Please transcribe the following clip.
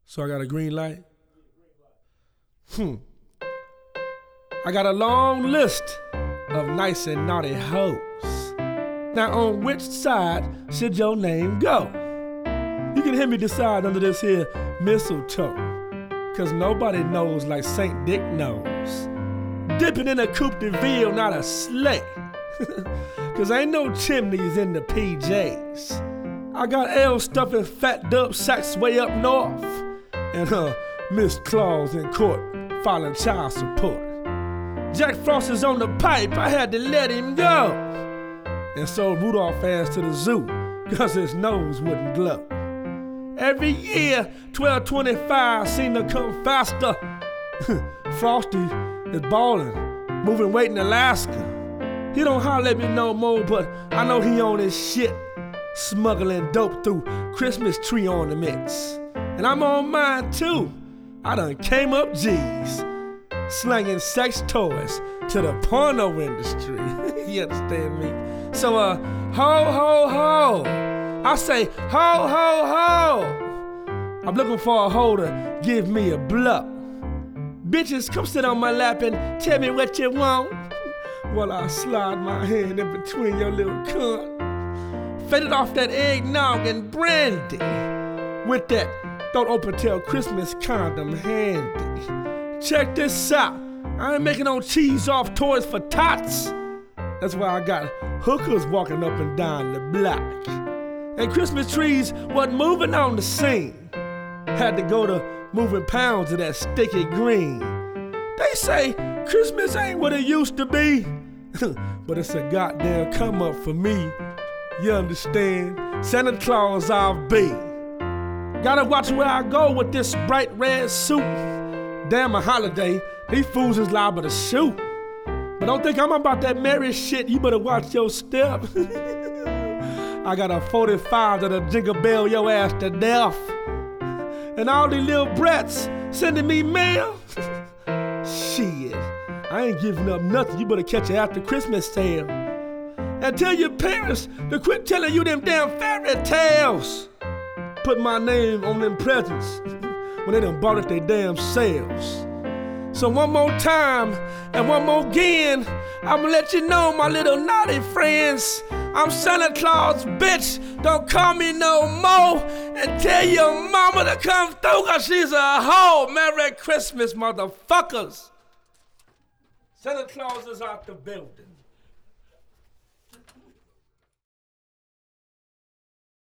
So I got a green light? I got a long list of nice and naughty hoes. Now on which side should your name go? You can hear me decide under this here mistletoe, cause nobody knows like St. Dick knows. Dipping in a coupe de ville, not a sleigh. Cause ain't no chimneys in the PJs. I got L stuffing fat dub sacks way up north, and Miss Claus in court filing child support. Jack Frost is on the pipe, I had to let him go. And so Rudolph asked to the zoo, cause his nose wouldn't glow. Every year, 1225 seem to come faster. Frosty is ballin', moving weight in Alaska. He don't holler at me no more, but I know he on his shit, smuggling dope through Christmas tree ornaments. And I'm on mine too. I done came up G's, slanging sex toys to the porno industry. You understand me? So ho ho ho, I say ho ho ho. I'm looking for a hoe to give me a bluff. Bitches, come sit on my lap and tell me what you want, while I slide my hand in between your little cunt. Faded off that eggnog and brandy, with that don't open till Christmas condom handy. Check this out, I ain't making no cheese off toys for tots. That's why I got hookers walking up and down the block. And Christmas trees wasn't moving on the scene. Had to go to moving pounds of that sticky green. They say Christmas ain't what it used to be, but it's a goddamn come up for me. You understand? Santa Claus I'll be. Gotta watch where I go with this bright red suit. Damn a holiday, these fools is liable to shoot. But don't think I'm about that merry shit, you better watch your step. I got a 45 that'll jingle bell your ass to death. And all these little brats sending me mail. Shit, I ain't giving up nothing, you better catch it after Christmas sale. And tell your parents to quit telling you them damn fairy tales. Put my name on them presents when they done bought it their damn selves. So one more time and one more again, I'ma let you know, my little naughty friends, I'm Santa Claus, bitch, don't call me no more. And tell your mama to come through, cause she's a hoe. Merry Christmas, motherfuckers. Santa Claus is out the building.